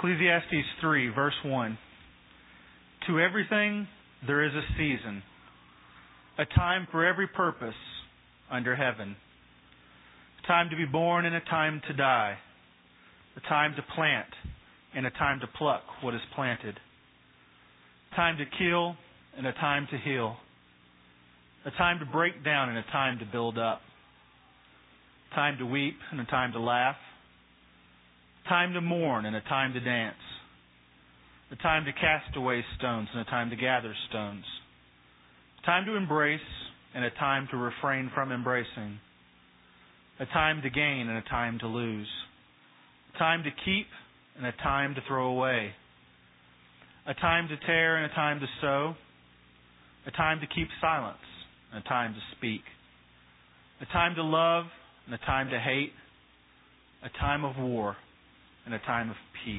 Ecclesiastes 3, verse 1. To everything there is a season, a time for every purpose under heaven. A time to be born and a time to die. A time to plant and a time to pluck what is planted. A time to kill and a time to heal. A time to break down and a time to build up. A time to weep and a time to laugh. A time to mourn and a time to dance. A time to cast away stones and a time to gather stones. A time to embrace and a time to refrain from embracing. A time to gain and a time to lose. A time to keep and a time to throw away. A time to tear and a time to sow. A time to keep silence and a time to speak. A time to love and a time to hate. A time of war and a time of peace.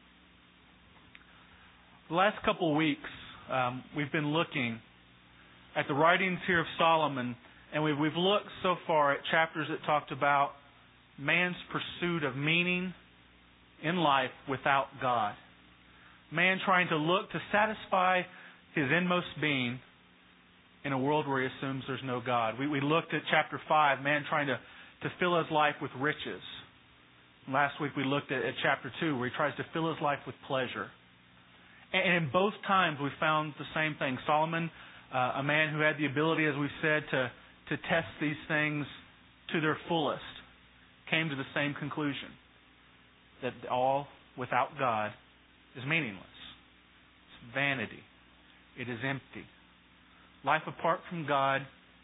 The last couple of weeks, we've been looking at the writings here of Solomon, and we've looked so far at chapters that talked about man's pursuit of meaning in life without God. Man trying to look to satisfy his inmost being in a world where he assumes there's no God. We looked at chapter 5, man trying to fill his life with riches. Last week we looked at chapter 2, where he tries to fill his life with pleasure. And in both times we found the same thing. Solomon, a man who had the ability, as we said, to test these things to their fullest, came to the same conclusion, that all without God is meaningless. It's vanity. It is empty. Life apart from God,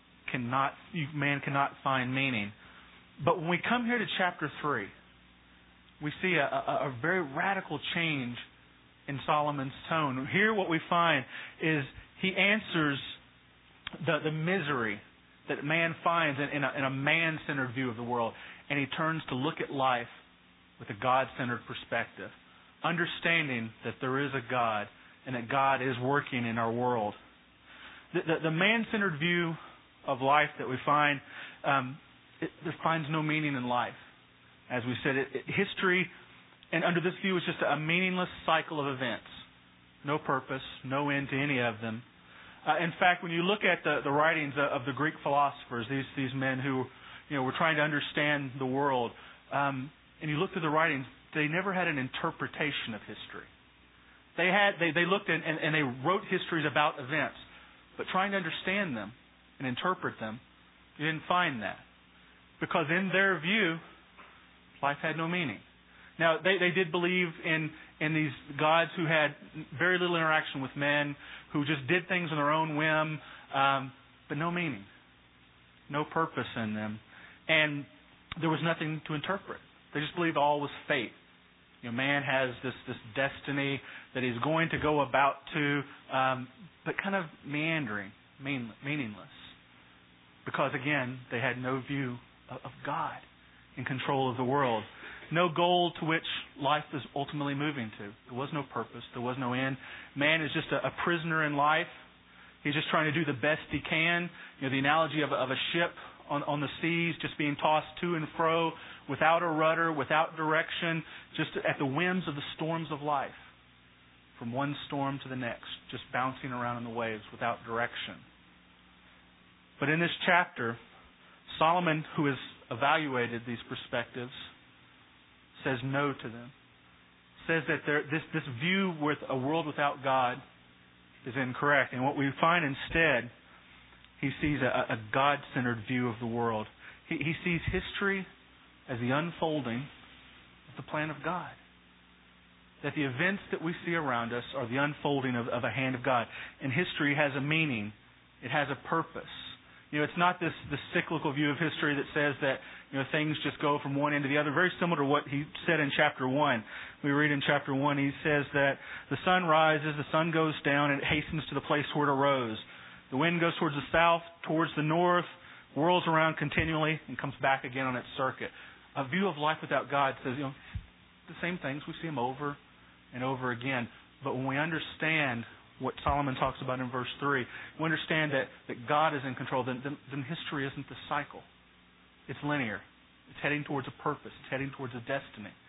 man cannot find meaning. But when we come here to chapter 3, we see a very radical change in Solomon's tone. Here what we find is he answers the misery that man finds in a man-centered view of the world, and he turns to look at life with a God-centered perspective, understanding that there is a God and that God is working in our world. The man-centered view of life that we find, there finds no meaning in life. As we said, history, and under this view, is just a meaningless cycle of events. No purpose, no end to any of them. In fact, when you look at the writings of the Greek philosophers, these men who were trying to understand the world, and you look through the writings, they never had an interpretation of history. They looked and they wrote histories about events, but trying to understand them and interpret them, you didn't find that. Because in their view, life had no meaning. Now, they did believe in these gods who had very little interaction with men, who just did things on their own whim, but no meaning, no purpose in them. And there was nothing to interpret. They just believed all was fate. Man has this destiny that he's going to go about to, but kind of meandering, meaningless. Because, again, they had no view of God in control of the world. No goal to which life is ultimately moving to. There was no purpose. There was no end. Man is just a prisoner in life. He's just trying to do the best he can. The analogy of a ship on the seas, just being tossed to and fro, without a rudder, without direction, just at the whims of the storms of life. From one storm to the next, just bouncing around in the waves without direction. But in this chapter, Solomon, who has evaluated these perspectives, says no to them. Says that this view with a world without God is incorrect. And what we find instead, he sees a God-centered view of the world. He sees history as the unfolding of the plan of God. That the events that we see around us are the unfolding of a hand of God. And history has a meaning. It has a purpose. It's not this cyclical view of history that says that things just go from one end to the other. Very similar to what he said in chapter 1. We read in chapter 1, he says that the sun rises, the sun goes down, and it hastens to the place where it arose. The wind goes towards the south, towards the north, whirls around continually, and comes back again on its circuit. A view of life without God says, the same things. We see them over and over again. But when we understand what Solomon talks about in verse 3, we understand that God is in control, then history isn't the cycle. It's linear. It's heading towards a purpose. It's heading towards a destiny.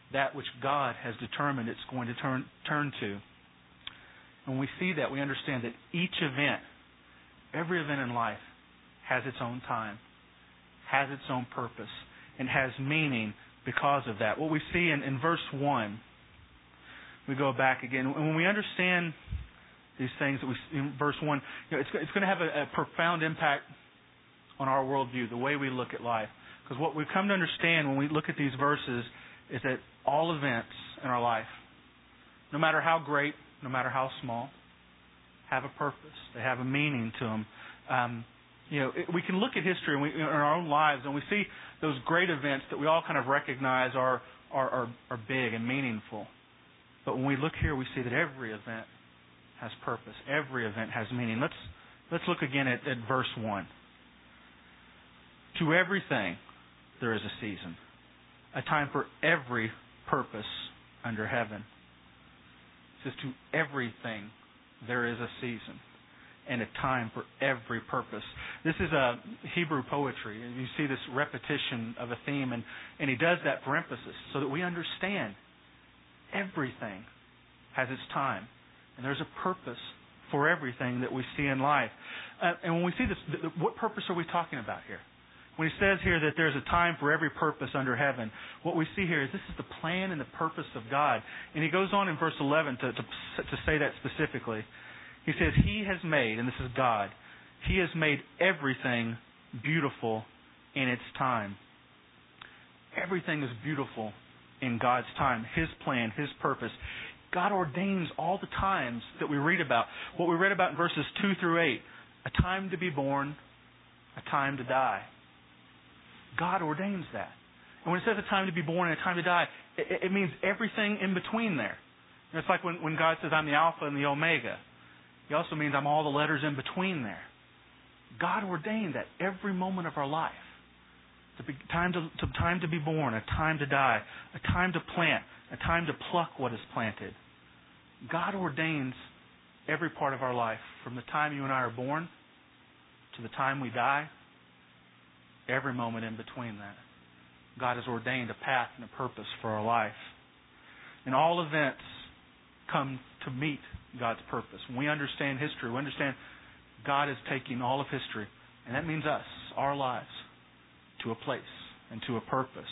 that which God has determined it's going to turn to. When we see that, we understand that each event, every event in life, has its own time, has its own purpose, and has meaning because of that. What we see in verse 1, we go back again, and when we understand these things that we in verse 1, it's going to have a profound impact on our worldview, the way we look at life. Because what we've come to understand when we look at these verses is that all events in our life, no matter how great, no matter how small, have a purpose. They have a meaning to them. We can look at history in our own lives, and we see those great events that we all kind of recognize are big and meaningful. But when we look here, we see that every event has purpose. Every event has meaning. Let's look again at verse 1. To everything there is a season, a time for every purpose under heaven. It says to everything there is a season and a time for every purpose. This is a Hebrew poetry. You see this repetition of a theme, and he does that for emphasis so that we understand everything has its time. And there's a purpose for everything that we see in life. And when we see this, what purpose are we talking about here? When he says here that there's a time for every purpose under heaven, what we see here is this is the plan and the purpose of God. And he goes on in verse 11 to say that specifically. He says, He has made, and this is God, He has made everything beautiful in its time. Everything is beautiful in God's time, His plan, His purpose. God ordains all the times that we read about. What we read about in verses 2 through 8, a time to be born, a time to die. God ordains that. And when it says a time to be born and a time to die, it means everything in between there. It's like when God says, I'm the Alpha and the Omega. He also means I'm all the letters in between there. God ordained that every moment of our life. Time to be born, a time to die, a time to plant, a time to pluck what is planted. God ordains every part of our life, from the time you and I are born to the time we die, every moment in between that. God has ordained a path and a purpose for our life. And all events come to meet God's purpose. When we understand history, we understand God is taking all of history, and that means us, our lives, to a place and to a purpose.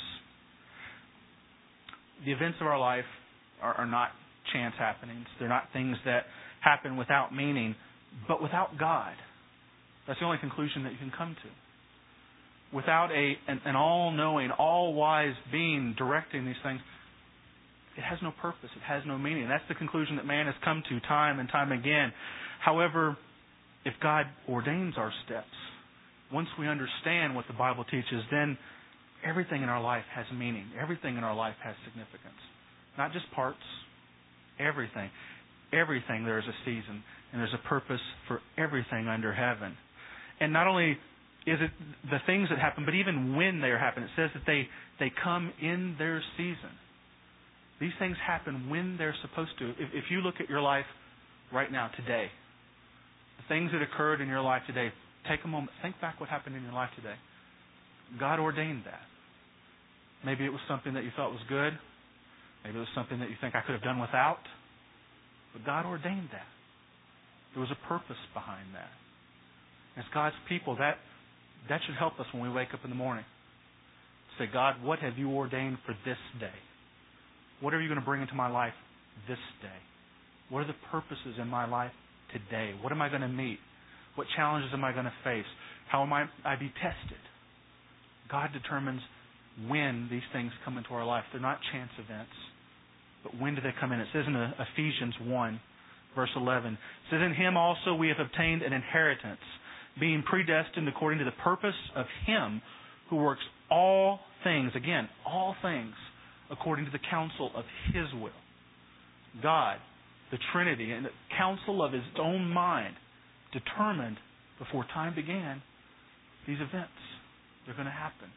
The events of our life are not chance happenings. They're not things that happen without meaning, but without God. That's the only conclusion that you can come to. Without an all-knowing, all-wise being directing these things, it has no purpose. It has no meaning. That's the conclusion that man has come to time and time again. However, if God ordains our steps, once we understand what the Bible teaches, then everything in our life has meaning. Everything in our life has significance. Not just parts, everything. Everything there is a season, and there's a purpose for everything under heaven. And not only is it the things that happen, but even when they happen, it says that they come in their season. These things happen when they're supposed to. If you look at your life right now, today, the things that occurred in your life today, take a moment, think back what happened in your life today. God ordained that. Maybe it was something that you thought was good. Maybe it was something that you think I could have done without. But God ordained that. There was a purpose behind that. As God's people, that should help us when we wake up in the morning. Say, God, what have you ordained for this day? What are you going to bring into my life this day? What are the purposes in my life today? What am I going to meet? What challenges am I going to face? How am I be tested? God determines when these things come into our life. They're not chance events. But when do they come in? It says in Ephesians 1, verse 11, it says, In Him also we have obtained an inheritance, being predestined according to the purpose of Him who works all things, again, all things, according to the counsel of His will. God, the Trinity, and the counsel of His own mind, determined before time began these events. They're going to happen.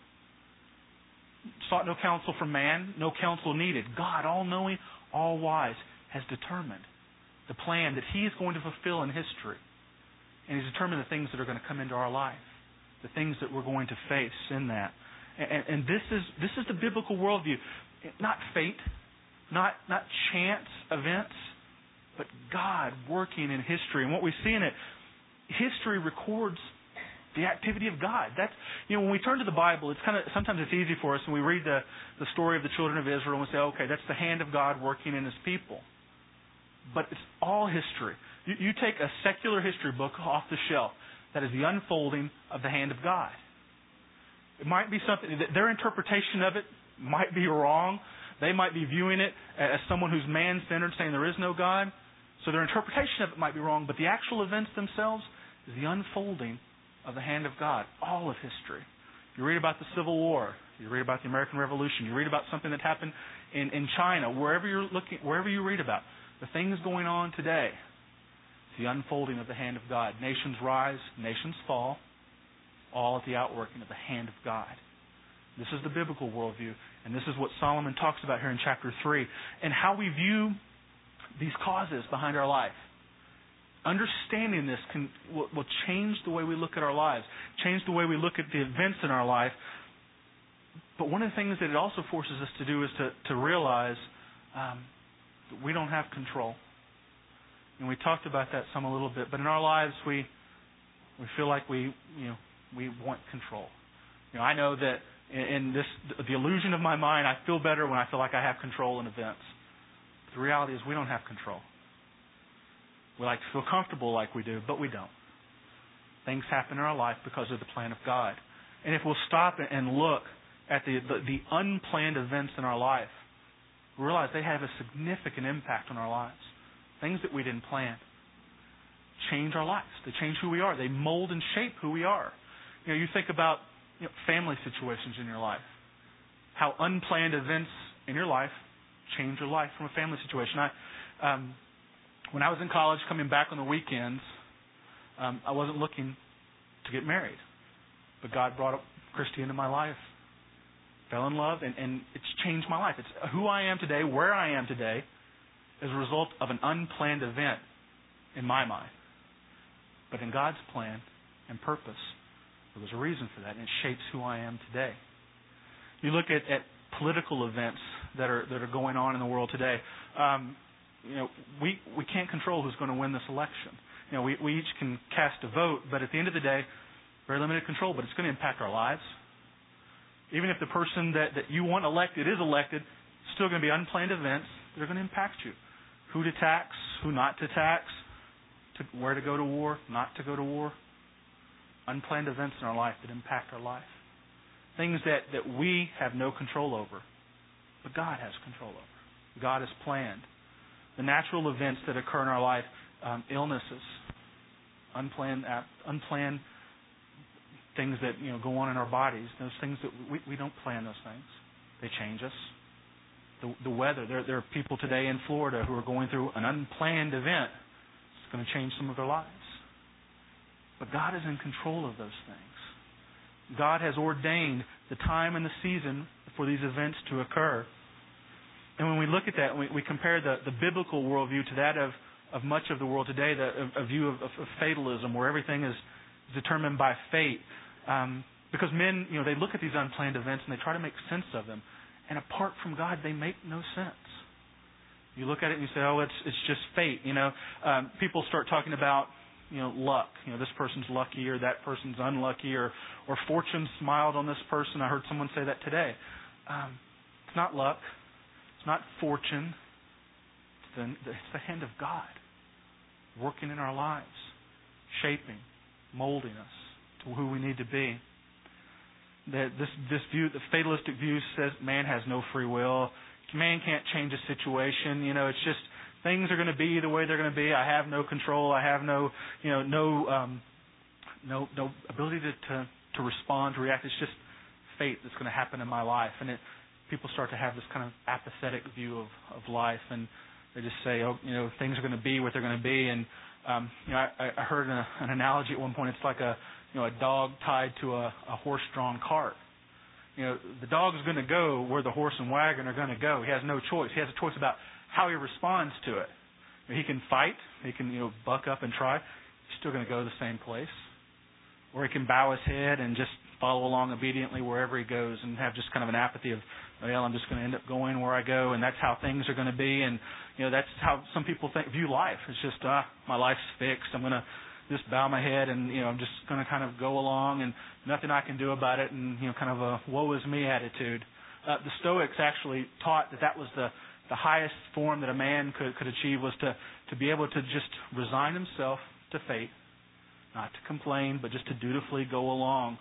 Sought no counsel from man, no counsel needed. God, all-knowing, all-wise, has determined the plan that He is going to fulfill in history. And He's determined the things that are going to come into our life, the things that we're going to face in that. And this is the biblical worldview. Not fate, not chance events, but God working in history. And what we see in it, history records the activity of God. That's, when we turn to the Bible, it's sometimes it's easy for us when we read the story of the children of Israel and we say, okay, that's the hand of God working in His people. But it's all history. You take a secular history book off the shelf, that is the unfolding of the hand of God. It might be something, their interpretation of it might be wrong. They might be viewing it as someone who's man-centered, saying there is no God. So their interpretation of it might be wrong, but the actual events themselves is the unfolding of the hand of God, all of history. You read about the Civil War, you read about the American Revolution, you read about something that happened in China, wherever you read about, the things going on today, it's the unfolding of the hand of God. Nations rise, nations fall, all at the outworking of the hand of God. This is the biblical worldview, and this is what Solomon talks about here in chapter 3, and how we view these causes behind our life. Understanding this will change the way we look at our lives, change the way we look at the events in our life. But one of the things that it also forces us to do is to realize that we don't have control. And we talked about that some a little bit. But in our lives, we feel like we want control. I know that in the illusion of my mind, I feel better when I feel like I have control in events. But the reality is we don't have control. We like to feel comfortable like we do, but we don't. Things happen in our life because of the plan of God. And if we'll stop and look at the unplanned events in our life, we realize they have a significant impact on our lives. Things that we didn't plan change our lives. They change who we are. They mold and shape who we are. You think about family situations in your life. How unplanned events in your life change your life from a family situation. When I was in college, coming back on the weekends, I wasn't looking to get married. But God brought up Christy into my life. Fell in love, and it's changed my life. It's who I am today, where I am today, as a result of an unplanned event in my mind. But in God's plan and purpose, there was a reason for that, and it shapes who I am today. You look at political events that are going on in the world today. We can't control who's going to win this election. We each can cast a vote, but at the end of the day, very limited control, but it's going to impact our lives. Even if the person that you want elected is elected, still going to be unplanned events that are going to impact you. Who to tax, who not to tax, where to go to war, not to go to war. Unplanned events in our life that impact our life. Things that we have no control over, but God has control over. God has planned. The natural events that occur in our life, illnesses, unplanned things that go on in our bodies, those things that we don't plan those things. They change us. The weather, there are people today in Florida who are going through an unplanned event. It's going to change some of their lives. But God is in control of those things. God has ordained the time and the season for these events to occur. And when we look at that, we compare the biblical worldview to that of much of the world today, a view of fatalism, where everything is determined by fate. Because men, they look at these unplanned events and they try to make sense of them. And apart from God, they make no sense. You look at it and you say, oh, it's just fate. People start talking about luck. This person's lucky or that person's unlucky, or fortune smiled on this person. I heard someone say that today. It's not luck. It's not fortune. It's the hand of God working in our lives, shaping, molding us to who we need to be. That this view, the fatalistic view, says man has no free will. Man can't change a situation. It's just things are going to be the way they're going to be. I have no control. I have no ability to respond, to react. It's just fate that's going to happen in my life. And people start to have this kind of apathetic view of life, and they just say, things are going to be what they're going to be. And I heard an analogy at one point. It's like a dog tied to a horse-drawn cart. The dog is going to go where the horse and wagon are going to go. He has no choice. He has a choice about how he responds to it. He can fight. He can buck up and try. He's still going to go to the same place. Or he can bow his head and just follow along obediently wherever he goes and have just kind of an apathy of, well, I'm just going to end up going where I go, and that's how things are going to be. And that's how some people view life. It's just, my life's fixed. I'm going to just bow my head, and I'm just going to kind of go along, and nothing I can do about it, and kind of a woe is me attitude. The Stoics actually taught that was the highest form that a man could achieve, was to be able to just resign himself to fate, not to complain, but just to dutifully go along.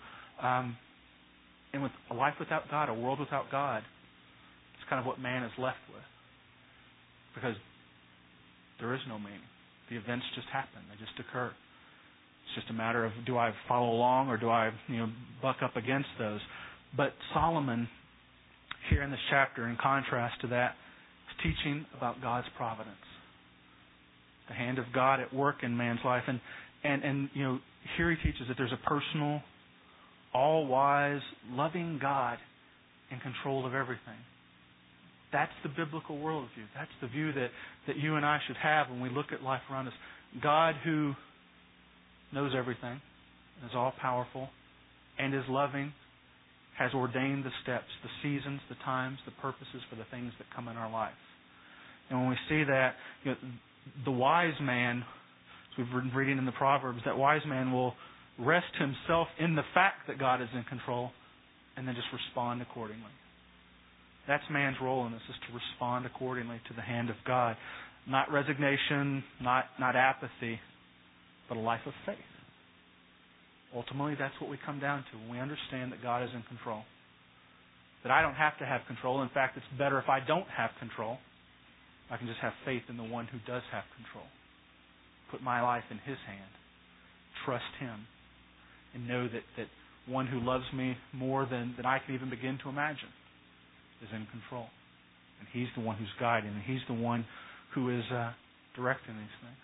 And with a life without God, a world without God, it's kind of what man is left with, because there is no meaning. The events just happen; they just occur. It's just a matter of, do I follow along or do I buck up against those? But Solomon, here in this chapter, in contrast to that, is teaching about God's providence, the hand of God at work in man's life, and here he teaches that there's a personal, all-wise, loving God in control of everything. That's the biblical worldview. That's the view that you and I should have when we look at life around us. God who knows everything, is all-powerful, and is loving, has ordained the steps, the seasons, the times, the purposes for the things that come in our life. And when we see that, the wise man, as we've been reading in the Proverbs, that wise man will rest himself in the fact that God is in control and then just respond accordingly. That's man's role in this, is to respond accordingly to the hand of God. Not resignation, not apathy, but a life of faith. Ultimately, that's what we come down to when we understand that God is in control. That I don't have to have control. In fact, it's better if I don't have control. I can just have faith in the one who does have control. Put my life in His hand. Trust Him. And know that one who loves me more than I can even begin to imagine is in control. And He's the one who's guiding. And He's the one who is directing these things.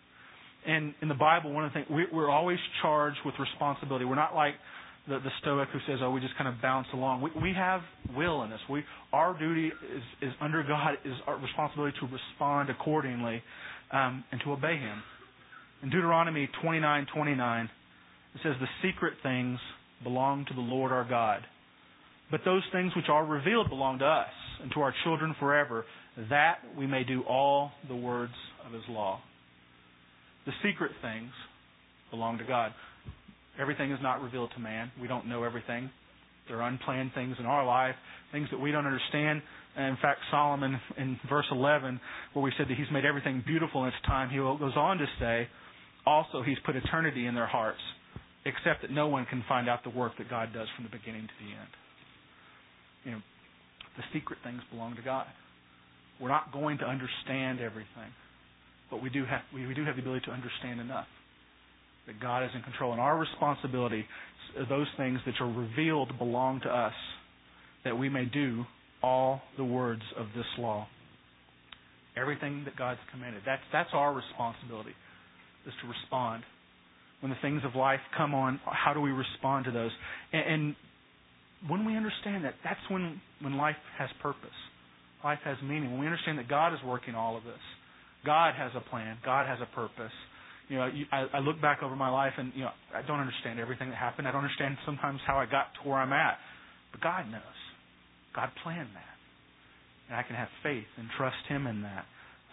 And in the Bible, one of the things, we're always charged with responsibility. We're not like the Stoic who says, we just kind of bounce along. We have will in this. Our duty is under God, is our responsibility to respond accordingly and to obey Him. In Deuteronomy 29:29, it says, the secret things belong to the Lord our God. But those things which are revealed belong to us and to our children forever, that we may do all the words of His law. The secret things belong to God. Everything is not revealed to man. We don't know everything. There are unplanned things in our life, things that we don't understand. And in fact, Solomon in verse 11, where we said that he's made everything beautiful in its time, he goes on to say, also He's put eternity in their hearts, except that no one can find out the work that God does from the beginning to the end. The secret things belong to God. We're not going to understand everything. But we do have the ability to understand enough that God is in control. And our responsibility, those things that are revealed belong to us, that we may do all the words of this law. Everything that God's commanded. That's our responsibility, is to respond. When the things of life come on, how do we respond to those? And when we understand that, that's when life has purpose. Life has meaning. When we understand that God is working all of this. God has a plan. God has a purpose. I look back over my life and, I don't understand everything that happened. I don't understand sometimes how I got to where I'm at. But God knows. God planned that. And I can have faith and trust Him in that.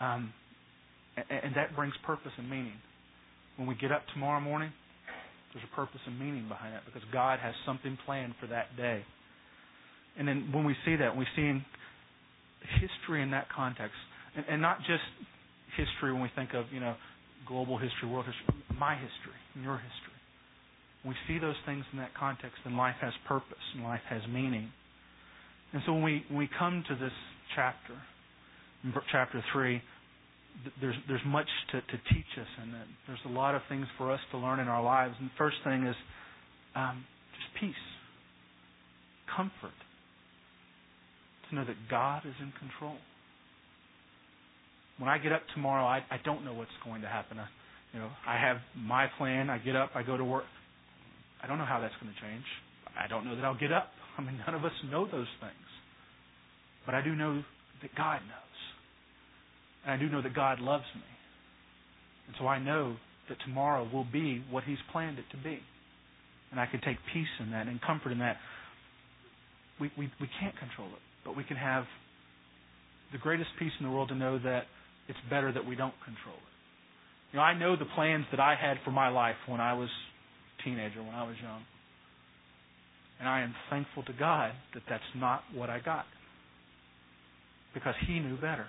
And that brings purpose and meaning. When we get up tomorrow morning, there's a purpose and meaning behind that because God has something planned for that day. And then when we see that, we see in history in that context, and not just history when we think of, global history, world history, my history, your history. When we see those things in that context, then life has purpose and life has meaning. And so when we come to this chapter, in chapter 3, there's much to teach us in it. There's a lot of things for us to learn in our lives. And the first thing is just peace, comfort, to know that God is in control. When I get up tomorrow, I don't know what's going to happen. I have my plan. I get up. I go to work. I don't know how that's going to change. I don't know that I'll get up. None of us know those things. But I do know that God knows. And I do know that God loves me. And so I know that tomorrow will be what He's planned it to be. and I can take peace in that and comfort in that. We can't control it, but we can have the greatest peace in the world to know that it's better that we don't control it. I know the plans that I had for my life when I was a teenager, when I was young. And I am thankful to God that that's not what I got. Because He knew better.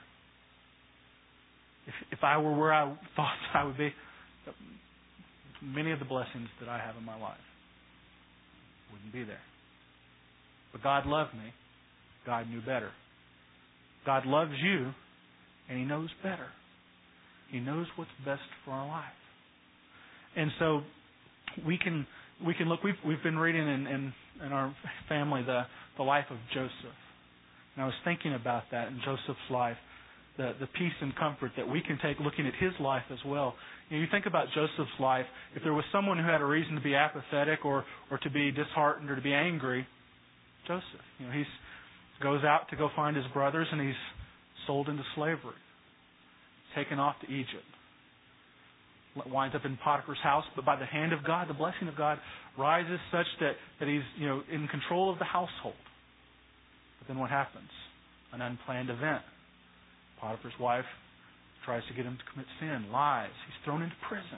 If I were where I thought I would be, many of the blessings that I have in my life wouldn't be there. But God loved me. God knew better. God loves you, and He knows better. He knows what's best for our life. And so we can look. We've been reading in our family the life of Joseph, and I was thinking about that in Joseph's life, the peace and comfort that we can take looking at his life as well. You think about Joseph's life. If there was someone who had a reason to be apathetic or to be disheartened or to be angry, Joseph. He goes out to go find his brothers, and he's sold into slavery, taken off to Egypt, winds up in Potiphar's house. But by the hand of God, the blessing of God rises such that he's in control of the household. But then what happens? An unplanned event. Potiphar's wife tries to get him to commit sin, lies. He's thrown into prison.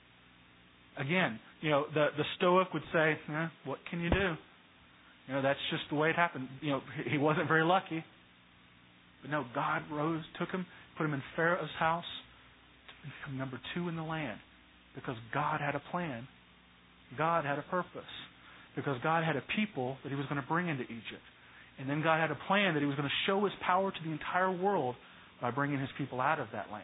Again, the Stoic would say, what can you do? That's just the way it happened. He wasn't very lucky. But no, God rose, took him, put him in Pharaoh's house to become number 2 in the land. Because God had a plan. God had a purpose. Because God had a people that He was going to bring into Egypt. And then God had a plan that He was going to show His power to the entire world by bringing His people out of that land.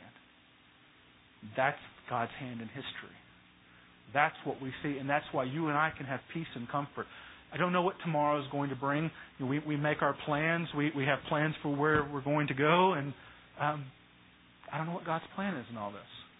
That's God's hand in history. That's what we see, and that's why you and I can have peace and comfort. I don't know what tomorrow is going to bring. We make our plans. We have plans for where we're going to go, and I don't know what God's plan is in all this.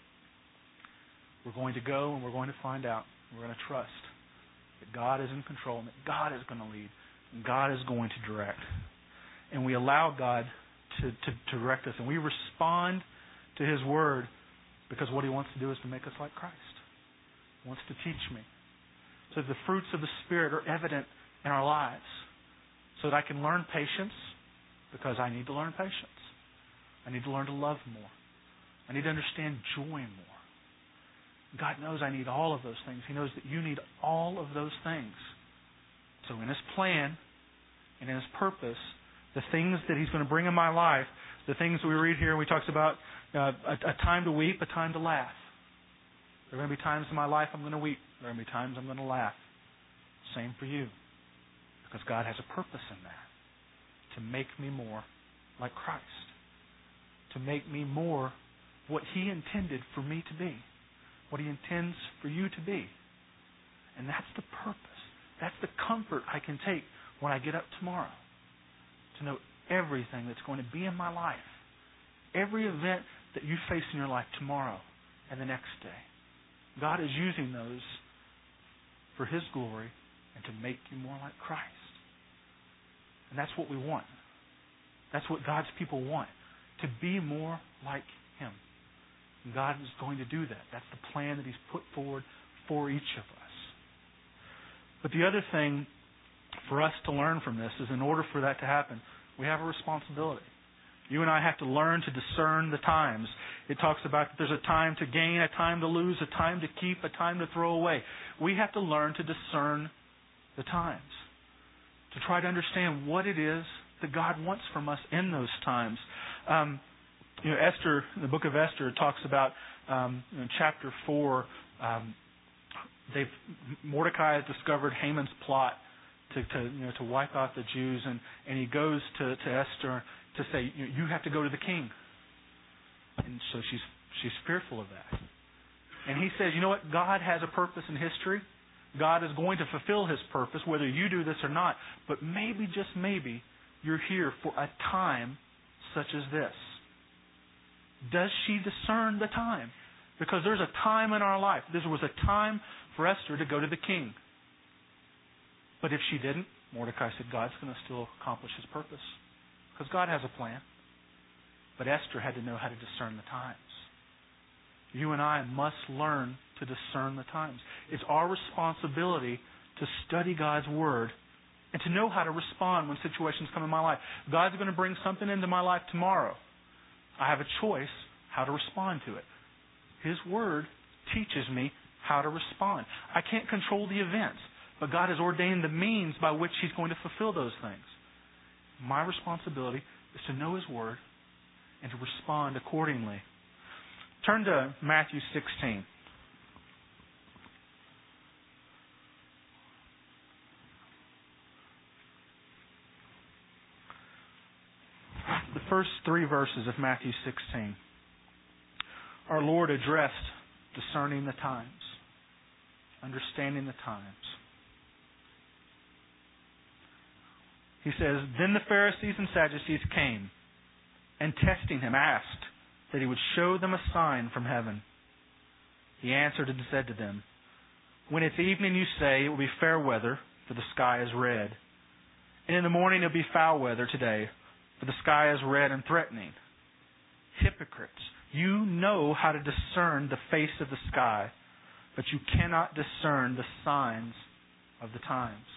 We're going to go, and we're going to find out. We're going to trust that God is in control, and that God is going to lead, and God is going to direct. And we allow God to direct us, and we respond to His Word because what He wants to do is to make us like Christ. He wants to teach me so that the fruits of the Spirit are evident in our lives, so that I can learn patience because I need to learn patience. I need to learn to love more. I need to understand joy more. God knows I need all of those things. He knows that you need all of those things. So in His plan and in His purpose, the things that He's going to bring in my life, the things we read here, we talks about a time to weep, a time to laugh. There are going to be times in my life I'm going to weep. There are going to be times I'm going to laugh. Same for you. Because God has a purpose in that. To make me more like Christ. To make me more what He intended for me to be. What He intends for you to be. And that's the purpose. That's the comfort I can take when I get up tomorrow. To know everything that's going to be in my life. Every event that you face in your life tomorrow and the next day. God is using those for His glory and to make you more like Christ. And that's what we want. That's what God's people want. To be more like Him. And God is going to do that. That's the plan that He's put forward for each of us. But the other thing for us to learn from this is in order for that to happen, we have a responsibility. You and I have to learn to discern the times. It talks about that there's a time to gain, a time to lose, a time to keep, a time to throw away. We have to learn to discern the times. To try to understand what it is that God wants from us in those times. Esther, the book of Esther, talks about in chapter 4, Mordecai has discovered Haman's plot to wipe out the Jews, and he goes to Esther to say, you have to go to the king. And so she's fearful of that. And he says, you know what? God has a purpose in history. God is going to fulfill His purpose, whether you do this or not. But maybe, just maybe, you're here for a time such as this. Does she discern the time? Because there's a time in our life. There was a time for Esther to go to the king. But if she didn't, Mordecai said, God's going to still accomplish His purpose. Because God has a plan. But Esther had to know how to discern the times. You and I must learn to discern the times. It's our responsibility to study God's Word and to know how to respond when situations come in my life. God's going to bring something into my life tomorrow. I have a choice how to respond to it. His Word teaches me how to respond. I can't control the events, but God has ordained the means by which He's going to fulfill those things. My responsibility is to know His Word and to respond accordingly. Turn to Matthew 16. The first 3 verses of Matthew 16. Our Lord addressed discerning the times, understanding the times. He says, Then the Pharisees and Sadducees came, and testing Him, asked that He would show them a sign from heaven. He answered and said to them, When it's evening, you say, it will be fair weather, for the sky is red. And in the morning it will be foul weather today, for the sky is red and threatening. Hypocrites, you know how to discern the face of the sky, but you cannot discern the signs of the times.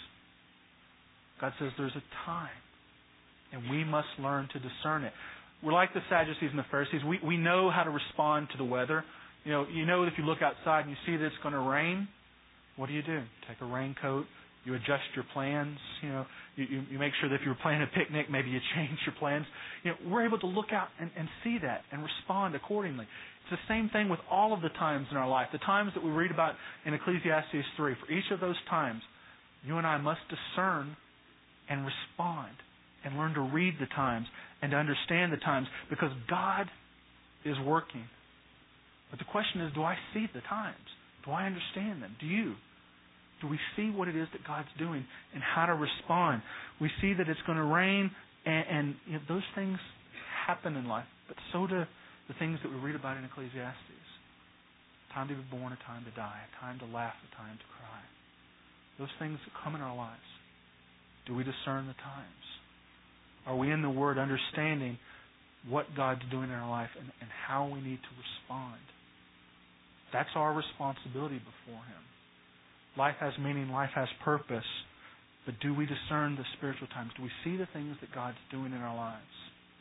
God says there's a time, and we must learn to discern it. We're like the Sadducees and the Pharisees. We know how to respond to the weather. You know if you look outside and you see that it's going to rain, what do? Take a raincoat. You adjust your plans. You make sure that if you were planning a picnic, maybe you change your plans. We're able to look out and see that and respond accordingly. It's the same thing with all of the times in our life. The times that we read about in Ecclesiastes 3. For each of those times, you and I must discern and respond and learn to read the times and to understand the times, because God is working. But the question is, do I see the times? Do I understand them? Do you? Do we see what it is that God's doing and how to respond? We see that it's going to rain, and those things happen in life, but so do the things that we read about in Ecclesiastes. A time to be born, a time to die, a time to laugh, a time to cry. Those things that come in our lives. Do we discern the times? Are we in the Word understanding what God's doing in our life and how we need to respond? That's our responsibility before Him. Life has meaning, life has purpose, but do we discern the spiritual times? Do we see the things that God's doing in our lives?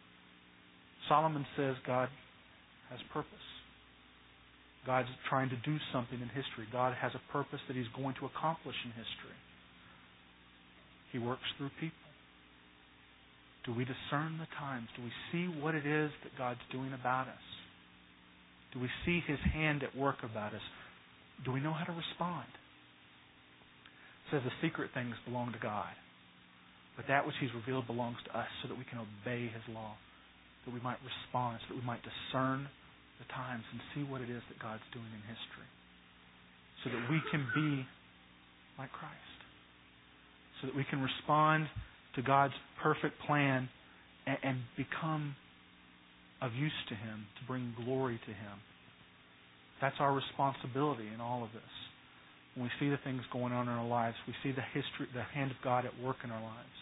Solomon says God has purpose. God's trying to do something in history. God has a purpose that He's going to accomplish in history. He works through people. Do we discern the times? Do we see what it is that God's doing about us? Do we see His hand at work about us? Do we know how to respond? It says the secret things belong to God, but that which He's revealed belongs to us so that we can obey His law, that we might respond, so that we might discern the times and see what it is that God's doing in history, so that we can be like Christ, so that we can respond to God's perfect plan and become of use to Him, to bring glory to Him. That's our responsibility in all of this. When we see the things going on in our lives, we see the hand of God at work in our lives.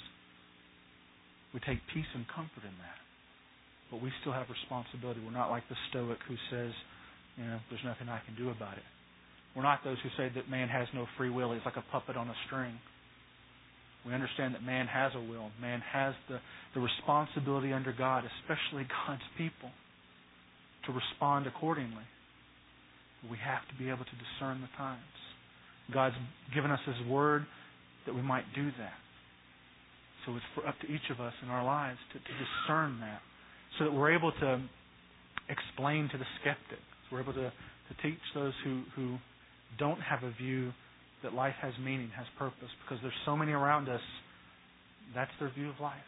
We take peace and comfort in that. But we still have responsibility. We're not like the Stoic who says, there's nothing I can do about it. We're not those who say that man has no free will. He's like a puppet on a string. We understand that man has a will. Man has the responsibility under God, especially God's people, to respond accordingly. We have to be able to discern the times. God's given us His Word that we might do that. So it's up to each of us in our lives to discern that, so that we're able to explain to the skeptics. We're able to teach those who don't have a view that life has meaning, has purpose, because there's so many around us, that's their view of life.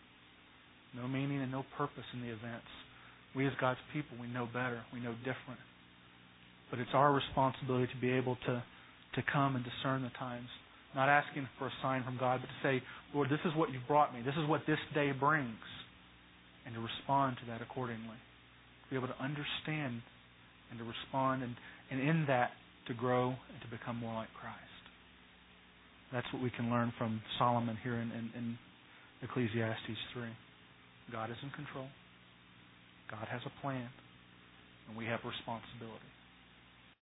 No meaning and no purpose in the events. We as God's people, we know better, we know different. But it's our responsibility to be able to come and discern the times. Not asking for a sign from God, but to say, Lord, this is what you've brought me. This is what this day brings. And to respond to that accordingly. To be able to understand and to respond, and in that to grow and to become more like Christ. That's what we can learn from Solomon here in Ecclesiastes 3. God is in control. God has a plan. And we have responsibility.